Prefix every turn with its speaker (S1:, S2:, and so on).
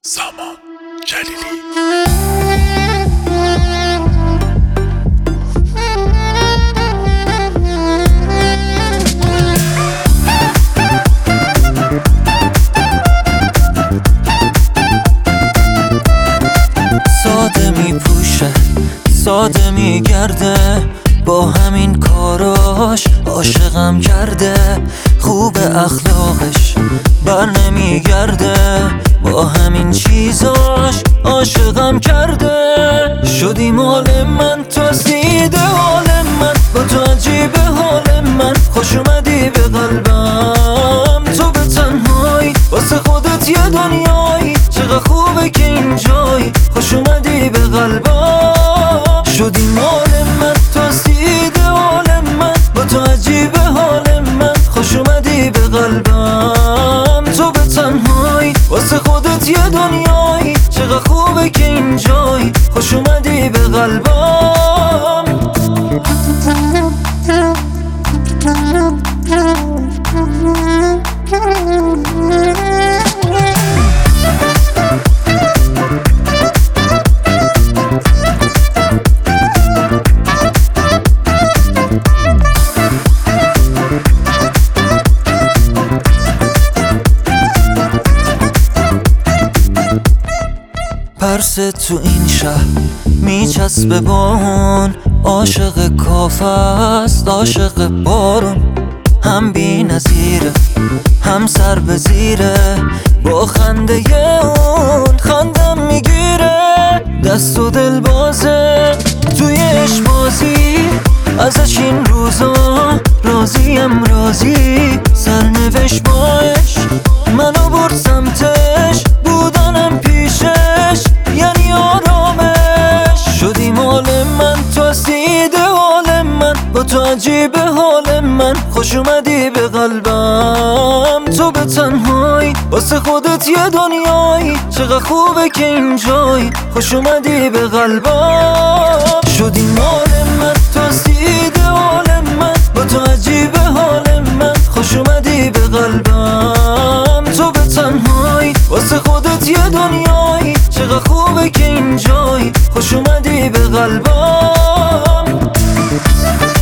S1: سامان جلیلی.
S2: ساده می پوشه ساده می گرده، با همین کاراش عاشقم کرده. خوب اخلاقش بر نمی گرده، با همین چیزاش عاشقم کرده. شدی مال من، تو سیده حال من، با تو عجیبه حال من. خوش اومدی به قلبم، تو به تنهایی واسه خودت یه دنیایی. چقدر خوبه که اینجایی، خوش اومدی به قلبم. شدی مال من، تو سیده حال من، با تو عجیبه حال من. خوش اومدی به قلبم، تو به تنهایی واسه خودت یه دنیایی. چقدر خوبه که اینجایی، خوش اومدی به قلبم. پرسه تو این شهر میچسبه با اون، عاشق کافه است عاشق بارون. هم بی نظیره هم سر به زیره، با خنده اون خندم میگیره. دست و دل بازه توی عشق‌بازی، ازش این روزا راضیم راضی. سرنوشت باش منو برد سمتش، بودنم پیشش یعنی آرامش. شدی مال من، تو سیده حال من، با تو عجیبه حال من. خوش اومدی به قلبم، تو به تنهایی واسه خودت یه دنیایی. چقدر خوبه که اینجایی، خوش اومدی به قلبم. شدی مال من، تو سیده حال من، با تو عجیبه حال من. خوش اومدی به قلبم، تو به تنهایی واسه خودت یه دنیایی. چقدر خوبه که اینجایی، خوش اومدی به قلبم.